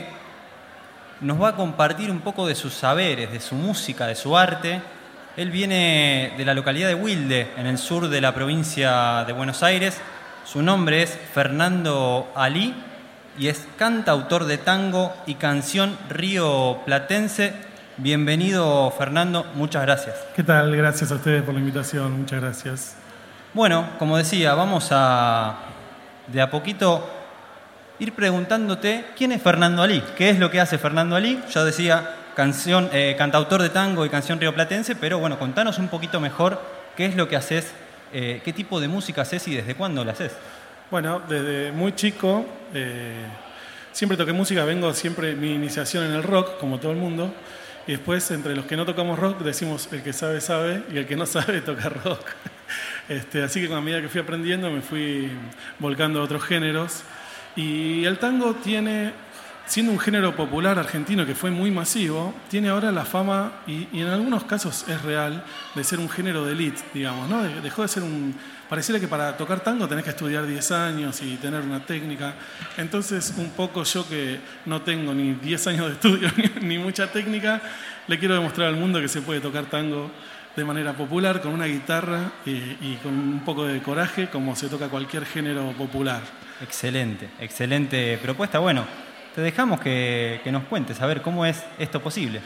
nos va a compartir un poco de sus saberes, de su música, de su arte. Él viene de la localidad de Wilde, en el sur de la provincia de Buenos Aires. Su nombre es Fernando Alí y es cantautor de tango y canción rioplatense. Bienvenido, Fernando, muchas gracias. ¿Qué tal? Gracias a ustedes por la invitación, muchas gracias. Bueno, como decía, vamos a de a poquito ir preguntándote quién es Fernando Alí, qué es lo que hace Fernando Alí. Ya decía, canción, eh, cantautor de tango y canción rioplatense, pero bueno, contanos un poquito mejor qué es lo que haces, eh, qué tipo de música haces y desde cuándo la haces. Bueno, desde muy chico eh, siempre toqué música, vengo siempre mi iniciación en el rock, como todo el mundo, y después entre los que no tocamos rock decimos el que sabe, sabe, y el que no sabe toca rock. Este, así que con la medida que fui aprendiendo me fui volcando a otros géneros. Y el tango tiene, siendo un género popular argentino que fue muy masivo, tiene ahora la fama, y, y en algunos casos es real, de ser un género de élite, digamos, ¿no? Dejó de ser un... Pareciera que para tocar tango tenés que estudiar diez años y tener una técnica. Entonces, un poco yo que no tengo ni diez años de estudio ni, ni mucha técnica, le quiero demostrar al mundo que se puede tocar tango de manera popular, con una guitarra y, y con un poco de coraje, como se toca cualquier género popular. Excelente, excelente propuesta. Bueno, te dejamos que, que nos cuentes, a ver, ¿cómo es esto posible?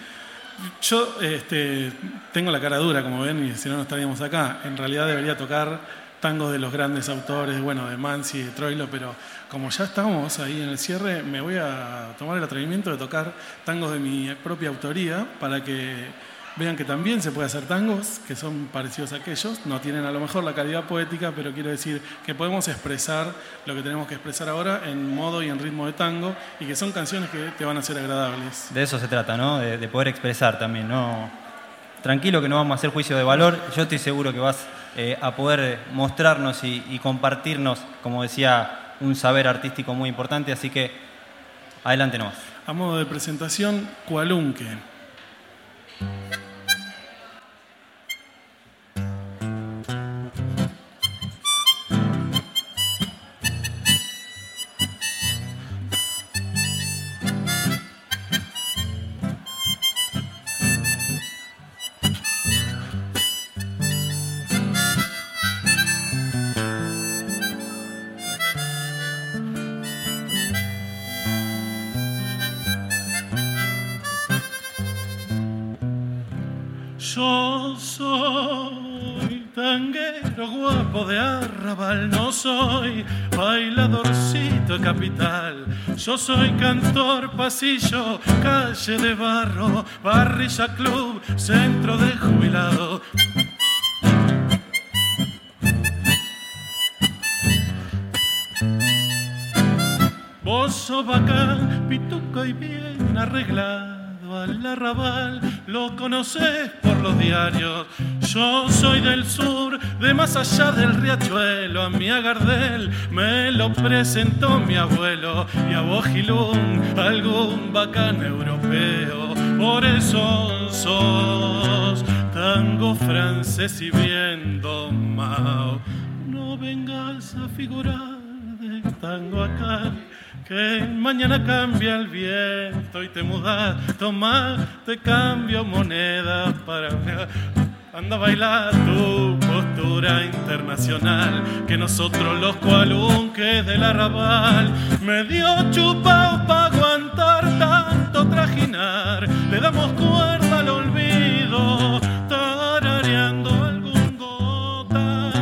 Yo este, tengo la cara dura, como ven, y si no, no estaríamos acá. En realidad debería tocar tangos de los grandes autores, bueno, de Mansi, de Troilo, pero como ya estamos ahí en el cierre, me voy a tomar el atrevimiento de tocar tangos de mi propia autoría para que vean que también se puede hacer tangos que son parecidos a aquellos. No tienen a lo mejor la calidad poética, pero quiero decir que podemos expresar lo que tenemos que expresar ahora en modo y en ritmo de tango, y que son canciones que te van a ser agradables. De eso se trata, ¿no? De, de poder expresar también, ¿no? Tranquilo que no vamos a hacer juicio de valor. Yo estoy seguro que vas eh, a poder mostrarnos y, y compartirnos, como decía, un saber artístico muy importante. Así que adelante nomás. A modo de presentación, Cualunque. Yo soy tanguero guapo de arrabal, no soy bailadorcito de capital. Yo soy cantor, pasillo, calle de barro, barrilla club, centro de jubilado. Vos sos bacán, pituco y bien arreglado. Al arrabal lo conoces por los diarios. Yo soy del sur, de más allá del riachuelo. A mi Agardel me lo presentó mi abuelo, y a vos Gilún algún bacán europeo. Por eso sos tango francés y bien domado. No vengas a figurar de tango acá, que mañana cambia el viento y te mudas. Tomá, te cambio monedas para... Anda a bailar tu postura internacional, que nosotros los cualunques del arrabal, medio chupao pa' aguantar tanto trajinar, le damos cuerda al olvido, tarareando algún gota.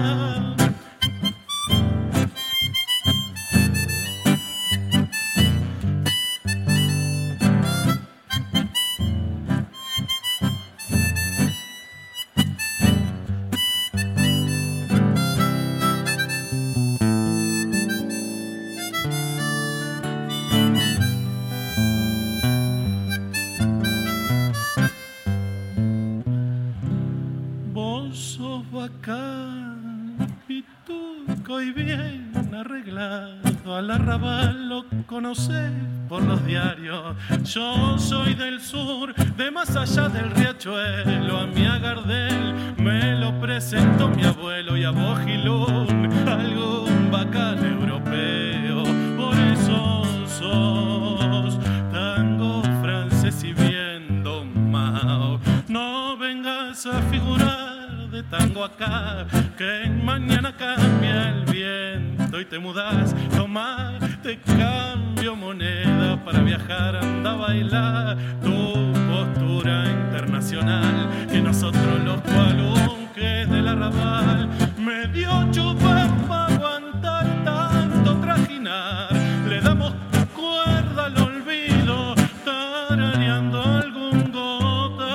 pituco y bien arreglado, al arrabal lo conocés por los diarios. Yo soy del sur, de más allá del riachuelo, a mi a Gardel me lo presentó mi abuelo, y a vos Gilún, algún bacán europeo. Por eso sos tango francés y bien domado. No vengas a figurar de tango acá, que mañana cambia el viento y te mudás. Tomá, te cambio moneda para viajar, anda a bailar tu postura internacional, que nosotros los cualunques del arrabal medio chupar para aguantar tanto trajinar. Le damos cuerda al olvido, tarareando algún gota.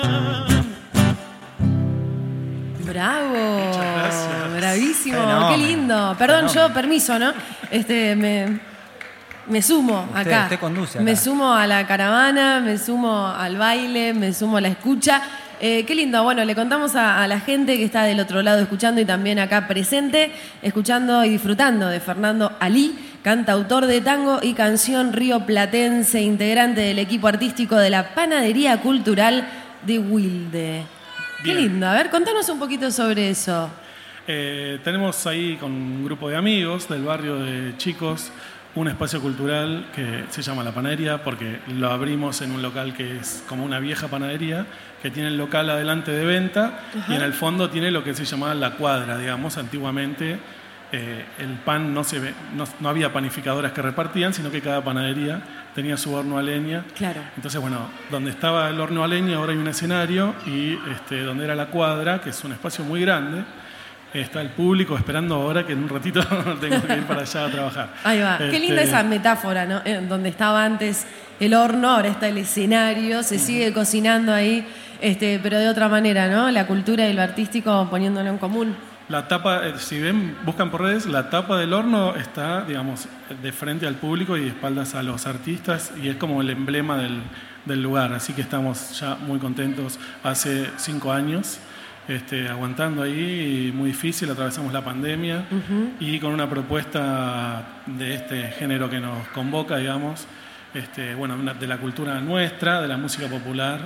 ¡Bravo! Muchas gracias. Bravísimo, Fenómeno. qué lindo. Perdón, Fenómeno. yo, permiso, ¿no? Este, me, me sumo Usted- acá. usted conduce acá. Me sumo a la caravana, me sumo al baile, me sumo a la escucha. Eh, qué lindo. Bueno, le contamos a, a la gente que está del otro lado escuchando y también acá presente, escuchando y disfrutando de Fernando Alí, cantautor de tango y canción rioplatense, integrante del equipo artístico de la Panadería Cultural de Wilde. Qué Bien. lindo. A ver, contanos un poquito sobre eso. Eh, tenemos ahí con un grupo de amigos del barrio de Chicos un espacio cultural que se llama La Panadería, porque lo abrimos en un local que es como una vieja panadería, que tiene el local adelante de venta. Ajá. Y en el fondo tiene lo que se llamaba la cuadra, digamos. Antiguamente eh, el pan no, se ve, no, no había panificadoras que repartían, sino que cada panadería tenía su horno a leña. Claro. Entonces, bueno, donde estaba el horno a leña ahora hay un escenario, y este, donde era la cuadra, que es un espacio muy grande, está el público esperando ahora que en un ratito tengo que ir para allá a trabajar. Ahí va. Qué Este, linda esa metáfora, ¿no? Eh, donde estaba antes el horno, ahora está el escenario, se sigue cocinando ahí, este, pero de otra manera, ¿no? La cultura y lo artístico poniéndolo en común. La tapa, eh, si ven, buscan por redes, la tapa del horno está, digamos, de frente al público y de espaldas a los artistas, y es como el emblema del, del lugar. Así que estamos ya muy contentos. Hace cinco años este, aguantando ahí, y muy difícil, atravesamos la pandemia, Uh-huh. y con una propuesta de este género que nos convoca, digamos, este, bueno, una- de la cultura nuestra, de la música popular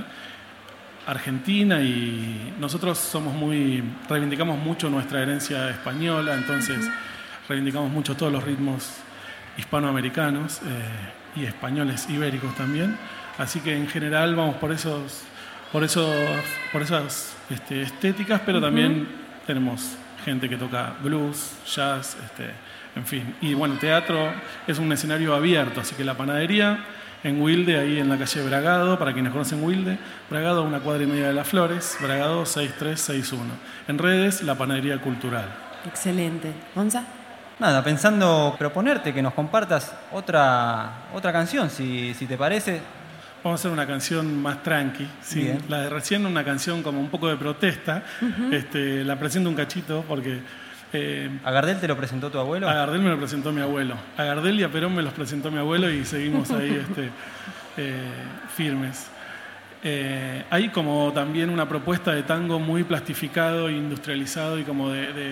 argentina, y nosotros somos muy, reivindicamos mucho nuestra herencia española, entonces reivindicamos mucho todos los ritmos hispanoamericanos eh, y españoles ibéricos también, así que en general vamos por esos, por esos, por esas este, estéticas, pero Ujú. también tenemos gente que toca blues, jazz, este, en fin, y bueno, teatro es un escenario abierto, así que la panadería en Wilde, ahí en la calle Bragado, para quienes conocen Wilde, Bragado, una cuadra y media de Las Flores, Bragado seis tres seis uno. En redes, La Panadería Cultural. Excelente. ¿Gonza? Nada, pensando proponerte que nos compartas otra, otra canción, si, si te parece. Vamos a hacer una canción más tranqui, ¿sí? Bien. La de recién, una canción como un poco de protesta. Ujú. este, la presento un cachito porque... Eh, ¿A Gardel te lo presentó tu abuelo? A Gardel me lo presentó mi abuelo. A Gardel y a Perón me los presentó mi abuelo, y seguimos ahí este, eh, firmes. Eh, hay como también una propuesta de tango muy plastificado, industrializado y como de, de,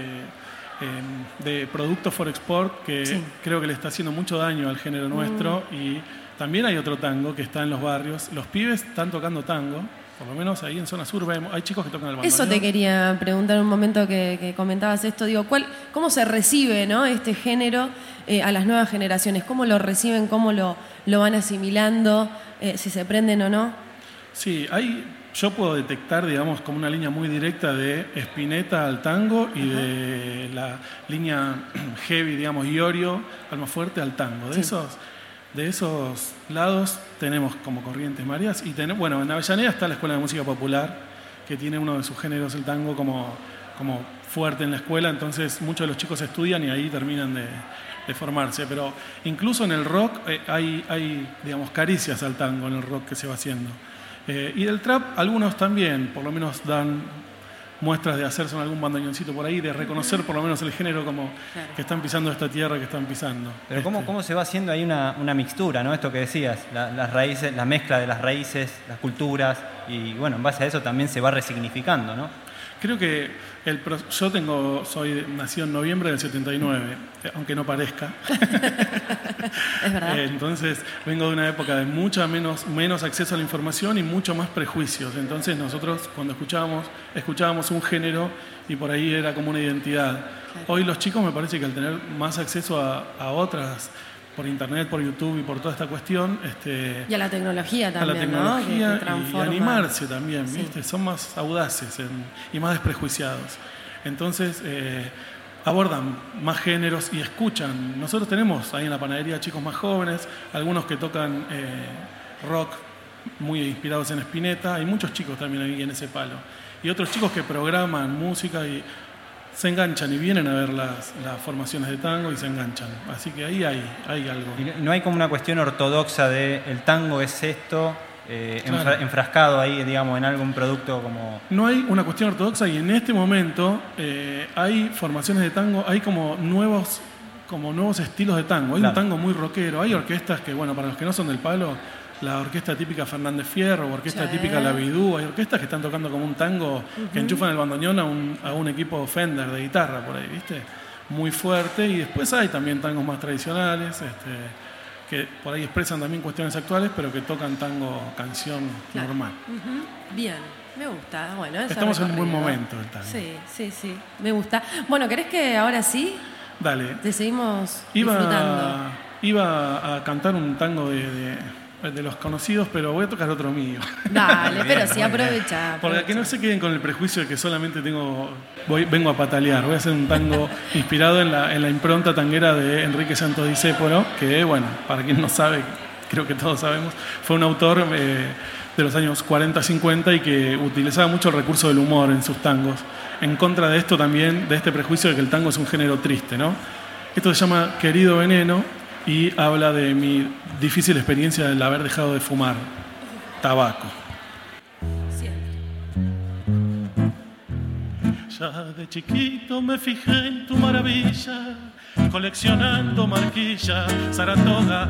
eh, de producto for export, que Sí. creo que le está haciendo mucho daño al género nuestro. Mm. Y también hay otro tango que está en los barrios. Los pibes están tocando tango, por lo menos ahí en zona sur vemos- hay chicos que tocan el bandoneón. Eso te quería preguntar un momento que, que comentabas esto. Digo, ¿cuál, ¿cómo se recibe, ¿no? este género eh, a las nuevas generaciones? ¿Cómo lo reciben? ¿Cómo lo, lo van asimilando? Eh, ¿Si se prenden o no? Sí, hay, yo puedo detectar, digamos, como una línea muy directa de Spinetta al tango, y de la línea heavy, digamos, Iorio, Almafuerte al tango. De Sí. esos, de esos lados tenemos como corrientes varias. Y tenemos, bueno, en Avellaneda está la Escuela de Música Popular, que tiene uno de sus géneros, el tango, como, como fuerte en la escuela. Entonces muchos de los chicos estudian y ahí terminan de, de formarse. Pero incluso en el rock eh, hay, hay, digamos, caricias al tango en el rock que se va haciendo. Eh, y del trap, algunos también, por lo menos dan muestras de hacerse con algún bandoneoncito por ahí, de reconocer por lo menos el género como Claro. que están pisando esta tierra que están pisando. Pero ¿cómo, Este, cómo se va haciendo ahí una, una mixtura, ¿no? Esto que decías, la- las raíces, la mezcla de las raíces, las culturas, y bueno, en base a eso también se va resignificando, ¿no? Creo que el pro, yo tengo, soy nacido en noviembre del setenta y nueve, aunque no parezca. Es verdad. Entonces vengo de una época de mucha menos, menos acceso a la información y mucho más prejuicios. Entonces nosotros cuando escuchábamos, escuchábamos un género y por ahí era como una identidad. Claro. Hoy los chicos me parece que al tener más acceso a, a otras, por internet, por YouTube y por toda esta cuestión, este, y a la tecnología también, a la tecnología, ¿no? Que, que y animarse también, sí. ¿viste? Son más audaces en, y más desprejuiciados. Entonces eh, abordan más géneros y escuchan. Nosotros tenemos ahí en la panadería chicos más jóvenes, algunos que tocan eh, rock muy inspirados en Spinetta, hay muchos chicos también ahí en ese palo. Y otros chicos que programan música y se enganchan y vienen a ver las, las formaciones de tango y se enganchan. Así que ahí hay, hay algo. Y no hay como una cuestión ortodoxa de el tango es esto, eh, Claro. enfra- enfrascado ahí, digamos, en algún producto como... No hay una cuestión ortodoxa y en este momento eh, hay formaciones de tango, hay como nuevos, como nuevos estilos de tango. Hay Claro. un tango muy rockero, hay orquestas que, bueno, para los que no son del palo, la orquesta típica Fernández Fierro, orquesta Sí. típica La Vidú, hay orquestas que están tocando como un tango, que Ujú. enchufan el bandoneón a un, a un equipo Fender de guitarra por ahí, ¿viste? Muy fuerte. Y después hay también tangos más tradicionales, este, que por ahí expresan también cuestiones actuales, pero que tocan tango, canción Claro. normal. Ujú. Bien, me gusta. Bueno, ese Estamos en un buen recorrido. momento del tango. Sí, sí, sí, me gusta. Bueno, ¿querés que ahora sí Dale. te seguimos disfrutando? Iba, iba a cantar un tango de, de, de los conocidos, pero voy a tocar otro mío. Dale, Muy pero bien, sí, muy bien. aprovecha. Porque aprovecha. que no se queden con el prejuicio de que solamente tengo voy, vengo a patalear. Voy a hacer un tango inspirado en la, en la impronta tanguera de Enrique Santos Discépolo, que, bueno, para quien no sabe, creo que todos sabemos, fue un autor eh, de los años cuarenta cincuenta y que utilizaba mucho el recurso del humor en sus tangos. En contra de esto también, de este prejuicio de que el tango es un género triste, ¿no? Esto se llama Querido Veneno y habla de mi difícil experiencia del haber dejado de fumar tabaco. Ya de chiquito me fijé en tu maravilla, coleccionando marquillas, Saratoga,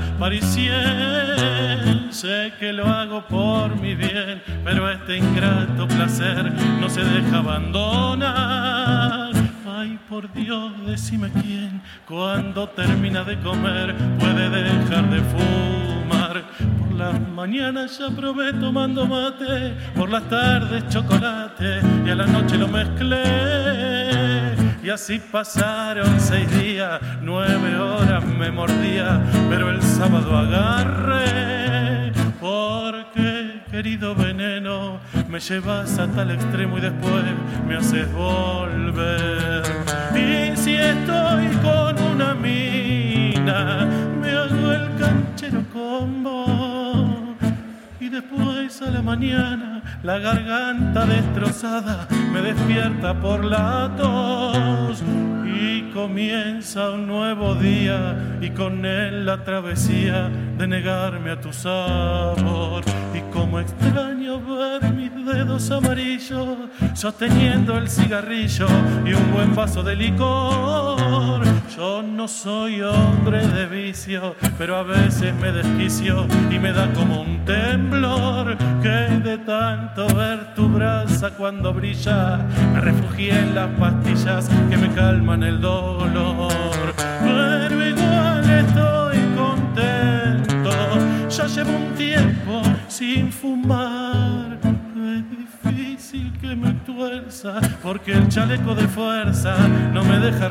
Parisien. Sé que lo hago por mi bien, pero este ingrato placer no se deja abandonar. Ay, por Dios, decime quién, cuando termina de comer, puede dejar de fumar. Por las mañanas ya probé tomando mate, por las tardes chocolate, y a la noche lo mezclé. Y así pasaron seis días, nueve horas me mordía, pero el sábado agarré. Porque, querido veneno, me llevas a tal extremo y después me haces volver. Y si estoy con una mina, me hago el canchero con vos. Y después a la mañana, la garganta destrozada me despierta por la tos. Y comienza un nuevo día y con él la travesía de negarme a tu sabor. Y como extraño ver mis dedos amarillos sosteniendo el cigarrillo y un buen vaso de licor. Yo no soy hombre de vicio, pero a veces me desquicio y me da como un temblor, que de tanto ver tu brasa cuando brilla me refugié en las pastillas que me calman el dolor. Pero igual estoy contento, ya llevo un tiempo sin fumar. Es difícil que me tuerza porque el chaleco de fuerza no me deja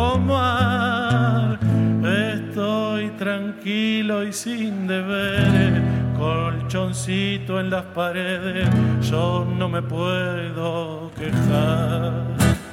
retomar. Estoy tranquilo y sin deberes, colchoncito en las paredes, yo no me puedo quejar.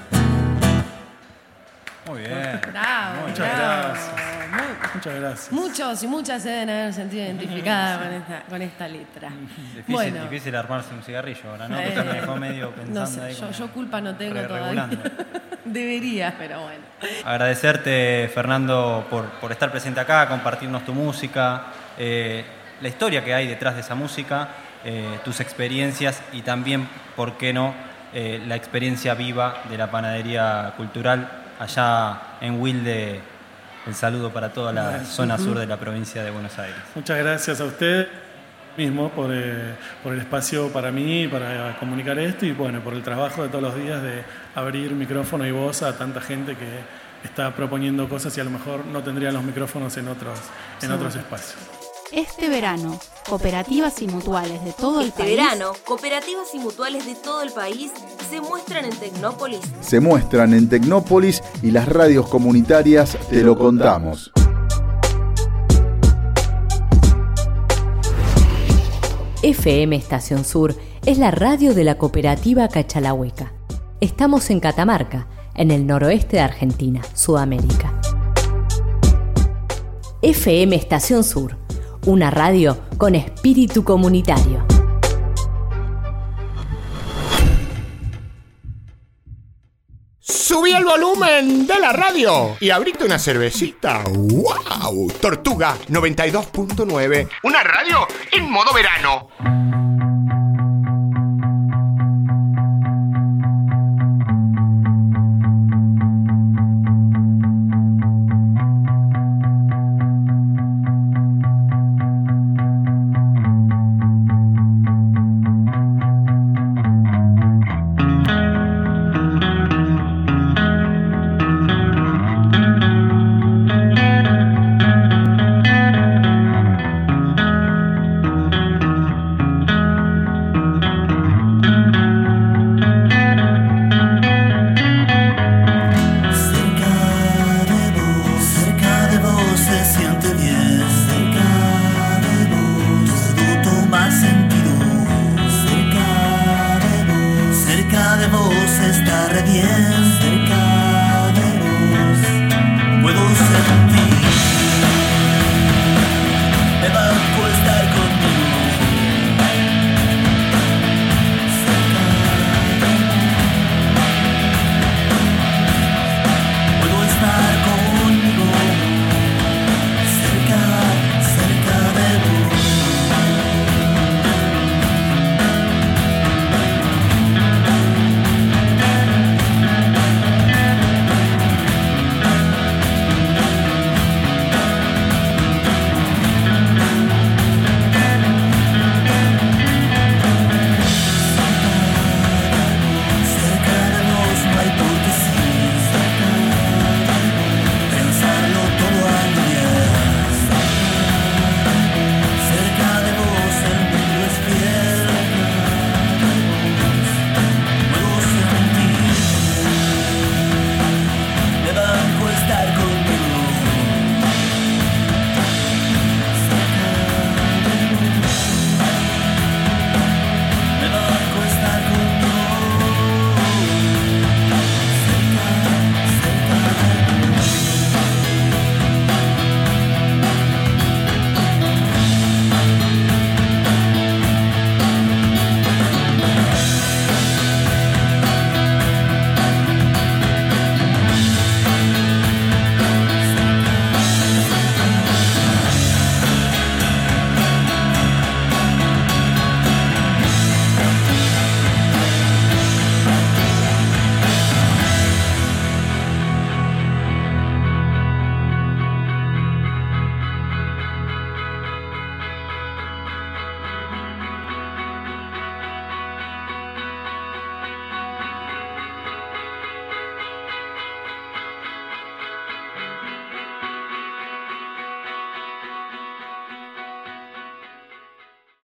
Muy bien. Bravo, Muchas bravo. gracias. Muy- Muchas gracias. Muchos y muchas se deben haber sentido identificadas con esta, con esta letra. Difícil, Bueno. difícil armarse un cigarrillo ahora, ¿no? Eh, Que me dejó medio pensando no sé, ahí. yo, como yo culpa no tengo re-regulando. todavía. Debería, pero bueno. Agradecerte, Fernando, por, por estar presente acá, compartirnos tu música, eh, la historia que hay detrás de esa música, eh, tus experiencias y también, ¿por qué no?, eh, la experiencia viva de la panadería cultural allá en Wilde. El saludo para toda la zona sur de la provincia de Buenos Aires. Muchas gracias a usted. mismo por, eh, por el espacio para mí, para comunicar esto y bueno, por el trabajo de todos los días de abrir micrófono y voz a tanta gente que está proponiendo cosas y a lo mejor no tendrían los micrófonos en otros, en Sí. otros espacios. Este verano, cooperativas y mutuales de todo el Este país verano, cooperativas y mutuales de todo el país se muestran en Tecnópolis. Se muestran en Tecnópolis y las radios comunitarias te lo contamos. F M Estación Sur es la radio de la cooperativa Cachalahueca. Estamos en Catamarca, en el noroeste de Argentina, Sudamérica. F M Estación Sur, una radio con espíritu comunitario. Subí el volumen de la radio y abrite una cervecita. ¡Wow! Tortuga noventa y dos punto nueve. Una radio en modo verano.